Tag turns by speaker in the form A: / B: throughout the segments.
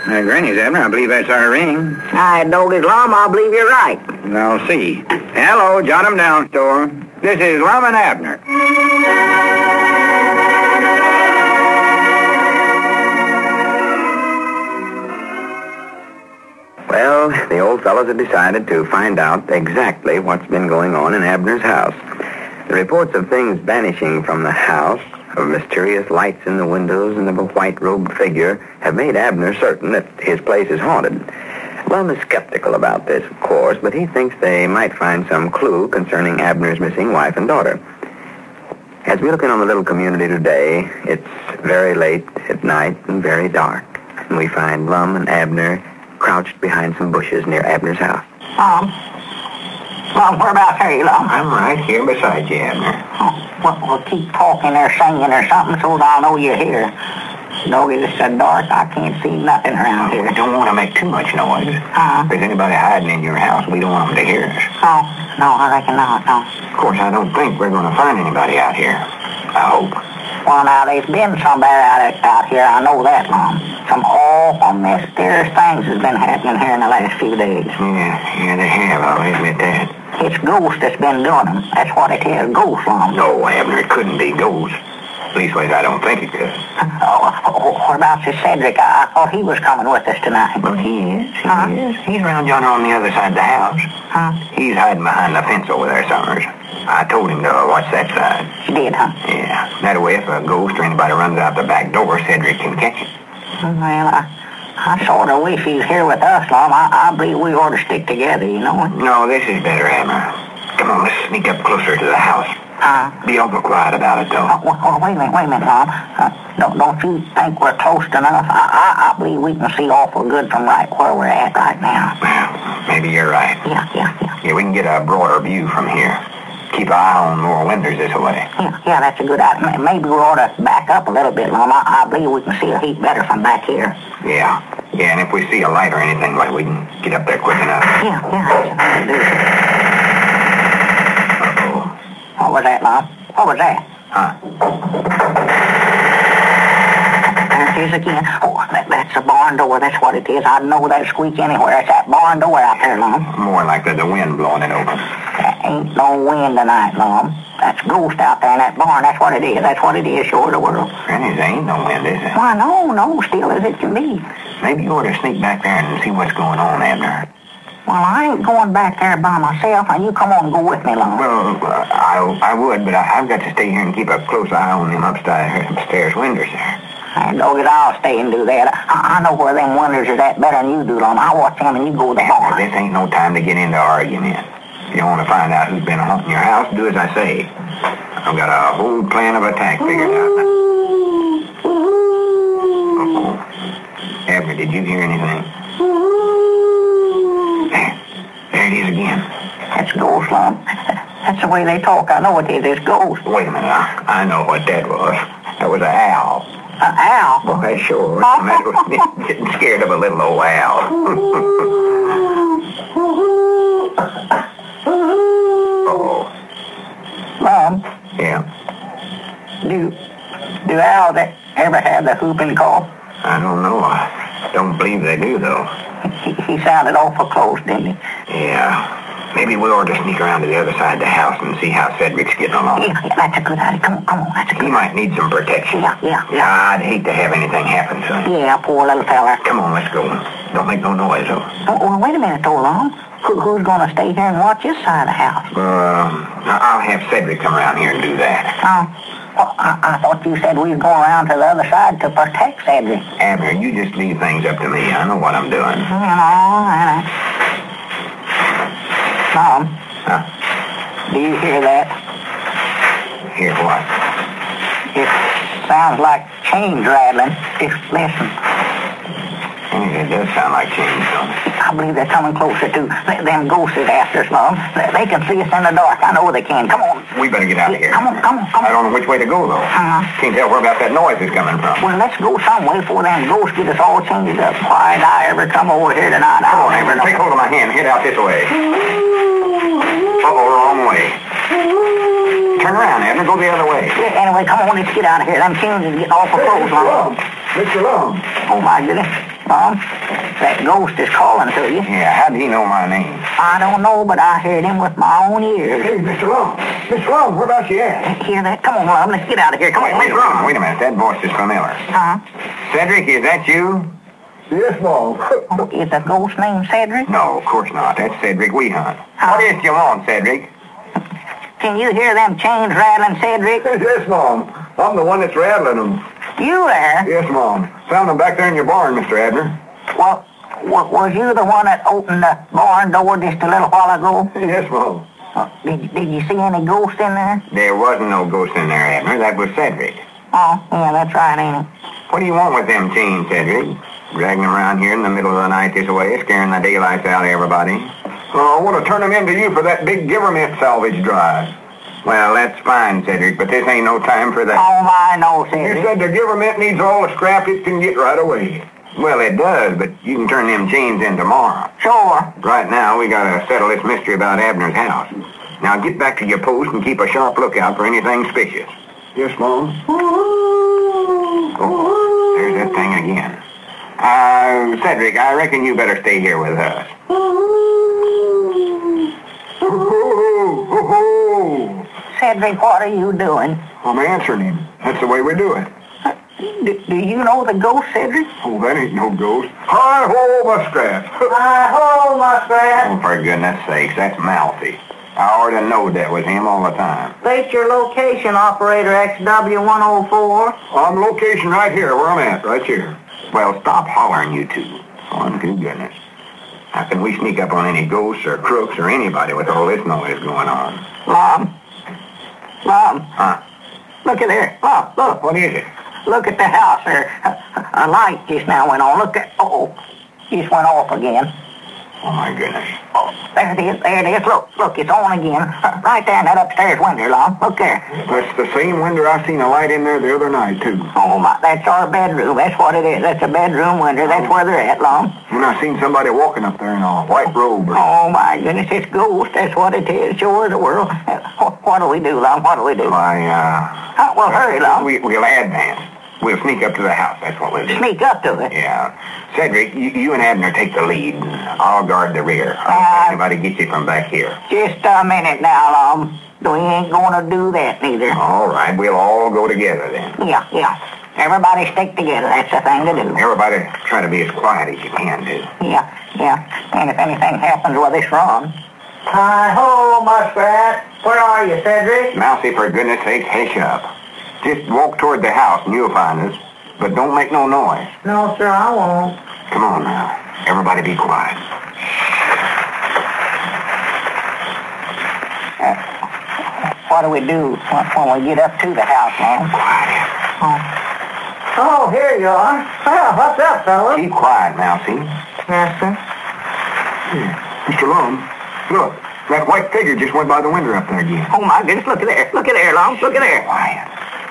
A: Granny's, Abner. I believe that's our ring.
B: I know this, Lum. I believe you're right.
A: I'll see. Hello, jot 'em down, store. This is Lum and Abner. Well, the old fellows have decided to find out exactly what's been going on in Abner's house. The reports of things vanishing from the house, of mysterious lights in the windows and of a white-robed figure, have made Abner certain that his place is haunted. Lum is skeptical about this, of course, but he thinks they might find some clue concerning Abner's missing wife and daughter. As we look in on the little community today, it's very late at night and very dark, and we find Lum and Abner crouched behind some bushes near Abner's house.
B: Lum, whereabouts are you, Lum?
A: I'm right here beside you, Abner.
B: Well, keep talking or singing or something so I'll know you're here. Doggy, it's so dark, I can't see nothing around here.
A: We don't want to make too much noise. If there's anybody hiding in your house, we don't want them to hear us.
B: No, I reckon not, no.
A: Of course, I don't think we're going to find anybody out here. I hope.
B: Well, now, there's been somebody out here, I know that, Lum. Some awful mysterious things has been happening here in the last few days.
A: Yeah, they have, I'll admit that.
B: It's ghosts that's been doing them. That's what it is, ghosts, Lum.
A: No, Abner, it couldn't be ghosts. Leastways, I don't think it could.
B: What about this Cedric? I thought he was coming with us tonight.
A: Well, he is. He is. He's around yonder on the other side of the house. He's hiding behind the fence over there, Summers. I told him to watch that side.
B: You did, huh?
A: Yeah. That way, if a ghost or anybody runs out the back door, Cedric can catch it.
B: Well, I sort of wish he's here with us, Lum. I believe we ought to stick together, you know?
A: No, this is better, Abner. Come on, let's sneak up closer to the house. Be awful quiet about it, though.
B: Well, wait a minute, Lum. Don't you think we're close enough? I believe we can see awful good from right where we're at right now.
A: Well, maybe you're right.
B: Yeah,
A: we can get a broader view from here. Keep an eye on more windows this way.
B: Yeah, that's a good idea. Maybe we ought to back up a little bit, Lum. I believe we can see a heap better from back here.
A: Yeah, and if we see a light or anything, like we can get up there quick enough.
B: Yeah, that's what we do. What was that, Lum? What was that? There it is again. Oh, that's the barn door. That's what it is. I'd know that squeak anywhere. It's that barn door out there, Lum.
A: More like there's the wind blowing it open.
B: There ain't no wind tonight, Lum. That's ghost out there in that barn. That's what it is. That's what it is, sure the world.
A: Granny, there ain't no wind, is there?
B: Why, no. Still as it can be.
A: Maybe you ought to sneak back there and see what's going on, Abner.
B: Well, I ain't going back there by myself, and you come on and go with me, Lum.
A: Well, I would, but I've got to stay here and keep a close eye on them upstairs windows there.
B: And dog it, I'll stay and do that. I know where them windows is at better than you do, Lum. I'll watch them and you go to the barn.
A: This ain't no time to get into argument. If you want to find out who's been haunting your house, do as I say. I've got a whole plan of attack figured out. Uh-oh. Abner, did you hear anything? There it is again.
B: That's ghost, Lum. That's the way they talk. I know it is. It's ghost.
A: Wait a minute. I know what that was. That was an owl.
B: An owl?
A: Boy, sure. What's the matter with me? Getting scared of a little old owl. Oh.
B: Lum?
A: Yeah.
B: Do owls ever have the whooping cough?
A: I don't know. I don't believe they do, though.
B: He sounded awful close, didn't he?
A: Yeah. Maybe we ought to sneak around to the other side of the house and see how Cedric's getting along.
B: Yeah, that's a good idea. Come on, that's a good idea.
A: He might need some protection.
B: Yeah.
A: I'd hate to have anything happen to him.
B: Yeah, poor little fella.
A: Come on, let's go. Don't make no noise, though.
B: Well, wait a minute, though, Lum. Who's going to stay here and watch this side of the house?
A: I'll have Cedric come around here and do that.
B: Well, I thought you said we was going around to the other side to protect Cedric.
A: Abner, you just leave things up to me. I know what I'm doing.
B: Lum, do you hear that?
A: Hear what?
B: It sounds like chains rattling. Just listen.
A: It does sound like chains, don't it?
B: I believe they're coming closer, too. Them ghosts is after us, Lum. They can see us in the dark. I know they can. Come on.
A: We better get out of here.
B: Come on.
A: I don't know which way to go, though. Can't tell where about that noise is coming from.
B: Well, let's go some way before them ghosts get us all changed up. Why'd I ever come over here tonight? I don't ever know.
A: Take hold of my hand. Head out this way. Wrong way. Turn around, Abner. Go the other way.
B: Yeah, anyway, come on. Let's get out of here. Them chains is getting awful close, Lum.
A: Mr. Lum.
B: Oh, my goodness. Mom, that ghost is calling to you.
A: Yeah, how do you know my name?
B: I don't know, but I heard him with my own ears.
C: Hey, Mr. Long. Mr. Long, where about you at?
B: Hear that? Come on, Lum, let's get out of here. Come on,
A: Wait
B: let's run.
A: a minute. That voice is familiar.
B: Huh?
A: Cedric, is that you?
C: Yes, Mom.
B: Oh, is the ghost named Cedric?
A: No, of course not. That's Cedric Wehunt.
B: Huh?
A: What is it you want, Cedric?
B: Can you hear them chains rattling, Cedric?
C: Yes, Mom. I'm the one that's rattling them.
B: You there?
C: Yes, Mom. Found them back there in your barn, Mr. Abner.
B: Well, was you the one that opened the barn door just a little while ago?
C: Yes, Mom.
B: Did you see any ghost in there?
A: There wasn't no ghost in there, Abner. That was Cedric.
B: Oh, yeah, that's right, ain't it?
A: What do you want with them chains, Cedric? Dragging them around here in the middle of the night this way, scaring the daylights out of everybody?
C: I want to turn them into you for that big government salvage drive.
A: Well, that's fine, Cedric, but this ain't no time for that.
B: Oh, my, no,
C: You
B: Cedric.
C: said the government needs all the scrap it can get right away.
A: Well, it does, but you can turn them chains in tomorrow.
B: Sure.
A: Right now, we gotta settle this mystery about Abner's house. Now get back to your post and keep a sharp lookout for anything suspicious.
C: Yes, Mom.
A: Oh, there's that thing again. Cedric, I reckon you better stay here with us.
B: Cedric, what are you doing?
C: I'm answering him. That's the way we do it.
B: Do you know the ghost, Cedric?
C: Oh, that ain't no ghost. Hi-ho, Muskrat.
B: Hi-ho, Muskrat.
A: Oh, for goodness sakes, that's Mouthy. I already knowed that was him all the time.
B: State your location, Operator XW104.
C: I'm location right here, where I'm at, right here.
A: Well, stop hollering, you two. Oh, good goodness. How can we sneak up on any ghosts or crooks or anybody with all this noise going on?
B: Mom.
A: Huh?
B: Look at there. Oh, look.
A: What is it?
B: Look at the house there. A light just now went on. Look at... Oh, just went off again.
A: Oh, my goodness.
B: Oh, there it is. There it is. Look, it's on again. Right there in that upstairs window, Lon. Look there.
C: That's the same window I seen a light in there the other night, too.
B: Oh, my, that's our bedroom. That's what it is. That's a bedroom window. That's where they're at, Lon.
C: And I seen somebody walking up there in a white robe.
B: Oh, my goodness. It's ghost. That's what it is. Sure as the world. What do we do, Lon? What do we do?
A: Why,
B: Well, hurry, Lon.
A: we'll advance. We'll sneak up to the house. That's what we'll do.
B: Sneak up to it.
A: Yeah. Cedric, you and Abner take the lead. I'll guard the rear. I'll let anybody get you from back here.
B: Just a minute now, Lon. We ain't gonna do that neither.
A: All right, we'll all go together then.
B: Yeah. Everybody stick together. That's the thing to do.
A: Everybody try to be as quiet as you can do.
B: Yeah. And if anything happens with this run. Hi-ho, Muskrat. Where are you, Cedric?
A: Mousy, for goodness sake, hush up. Just walk toward the house and you'll find us. But don't make no noise.
B: No, sir, I won't.
A: Come on now. Everybody be quiet.
B: What do we do when we get up to the house, man?
A: Quiet.
B: Oh, here you are. Well, what's up, fellas?
A: Keep quiet, Mousy.
B: Yes, sir.
C: Mr. Long, look. That white figure just went by the window up there again.
B: Oh, my goodness, look at there. Look at there, Long. Look at there.
A: Quiet.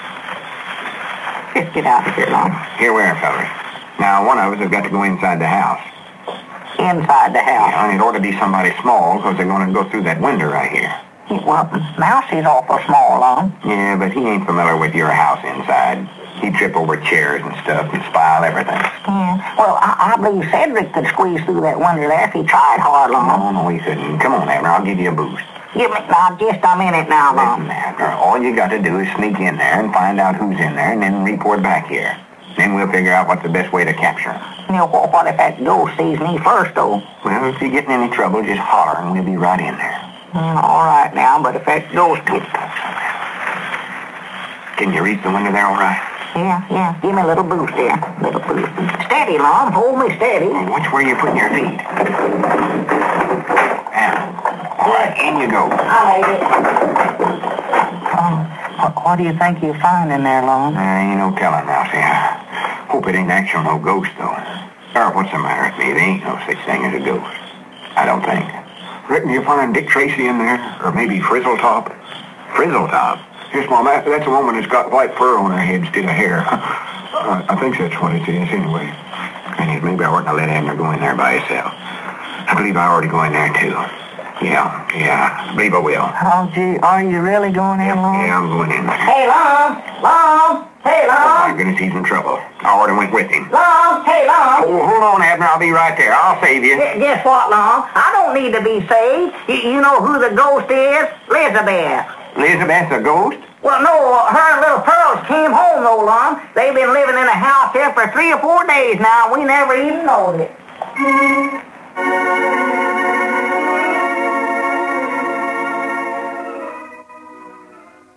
B: Just get out of here, Long.
A: Here we are, fellas. Now, one of us has got to go inside the house.
B: Inside the house.
A: Yeah, and it ought to be somebody small because they're going to go through that window right here.
B: Well, Mousie's awful small, Long.
A: Yeah, but he ain't familiar with your house inside. He'd trip over chairs and stuff and spoil everything.
B: Yeah. Well, I believe Cedric could squeeze through that window there if he tried hard, Long.
A: No, he couldn't. Come on, Abner. I'll give you a boost.
B: Give me now just a minute now, Long.
A: Listen, Abner, all you got to do is sneak in there and find out who's in there and then report back here. Then we'll figure out what's the best way to capture him.
B: You know, what if that ghost sees me first, though?
A: Well, if you get in any trouble, just holler and we'll be right in there.
B: All right now, but if that ghost gets...
A: Can you reach the window there all right?
B: Yeah. Give me a little boost there. Little boost. Steady, Long. Hold me steady.
A: Watch where you're putting your feet. Now, all right, in you go.
B: I made it. What do you think you'll find in there, Long?
A: Ain't no telling, Mousy. I hope it ain't actual no ghost, though. Or what's the matter with me? There ain't no such thing as a ghost. I don't think.
C: Reckon you'll find Dick Tracy in there, or maybe Frizzletop.
A: Frizzletop?
C: Yes, Mom, that's a woman that's got white fur on her head instead of hair. I think that's what it is, anyway.
A: And maybe I oughtn't to let Abner go in there by himself. I believe I already go in there, too. Yeah, I believe I will.
B: Oh, gee, are you really going in, Long?
A: Yeah, I'm going in there.
B: Hey, Long! Hey,
C: Oh, my
B: Long.
C: goodness, he's in trouble. I already went with him.
B: Long, hey, Long.
C: Oh, hold on, Abner. I'll be right there. I'll save you.
B: Guess what, Long? I don't need to be saved. You know who the ghost is? Elizabeth.
C: Elizabeth's a ghost?
B: Well, no, her and little Pearls came home, though, Long. They've been living in the house here for 3 or 4 days now. We never even knowed it.